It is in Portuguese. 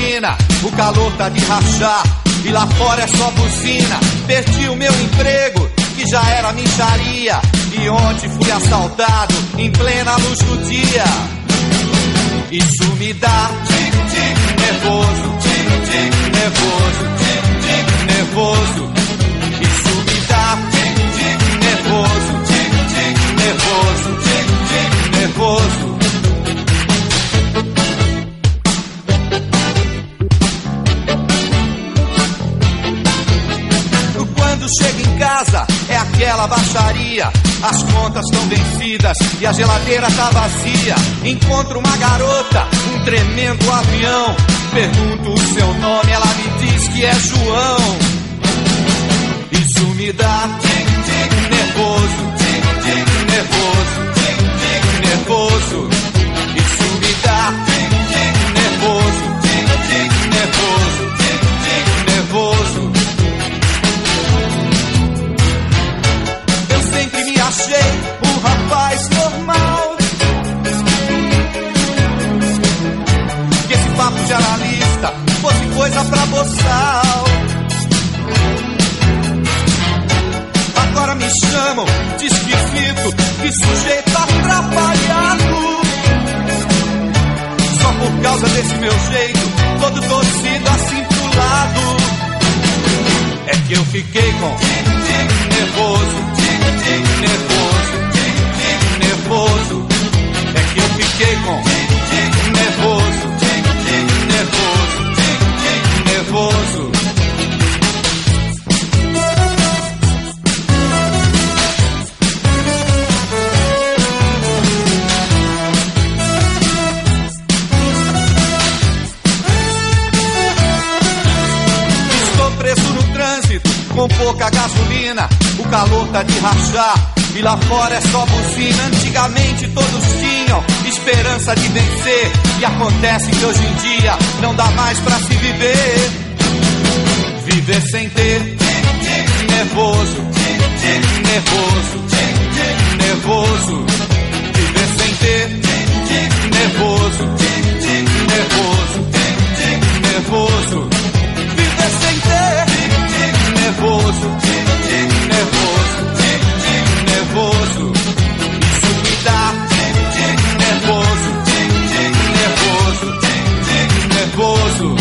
gasolina, o calor tá de rachar, e lá fora é só buzina. Perdi o meu emprego, que já era mixaria, e ontem fui assaltado em plena luz do dia. Isso me dá tic-tic nervoso, tic-tic nervoso, tic-tic nervoso. Isso me dá tic-tic nervoso, tic-tic nervoso, tic-tic nervoso. Quando chego em casa é aquela baixaria, as contas estão vencidas e a geladeira tá vazia. Encontro uma garota, um tremendo avião, pergunto o seu nome, ela me diz que é João. Isso me dá tic-tic nervoso, tic-tic nervoso, tic-tic nervoso. Isso me dá tic-tic nervoso, tic-tic nervoso, tic-tic nervoso. Sempre me achei um rapaz normal, que esse papo de analista fosse coisa pra boçal. Agora me chamam de esquisito e sujeito atrapalhado, só por causa desse meu jeito todo torcido assim pro lado. É que eu fiquei com tic-tic nervoso, tic-tic nervoso, tic-tic nervoso. É que eu fiquei com tic-tic nervoso, tic-tic nervoso, tic-tic nervoso. Estou preso no trânsito com pouca gasolina, o calor tá de rachar e lá fora é só buzina. Antigamente todos tinham esperança de vencer, e acontece que hoje em dia não dá mais pra se viver. Viver sem ter tic-tic nervoso, tic-tic nervoso, tic-tic nervoso. Viver sem ter tic-tic nervoso, tic-tic nervoso, tic-tic nervoso. Viver sem ter tic-tic nervoso, tic-tic nervoso, tic-tic nervoso. Isso me dá tic-tic nervoso, tic-tic nervoso, tic-tic nervoso.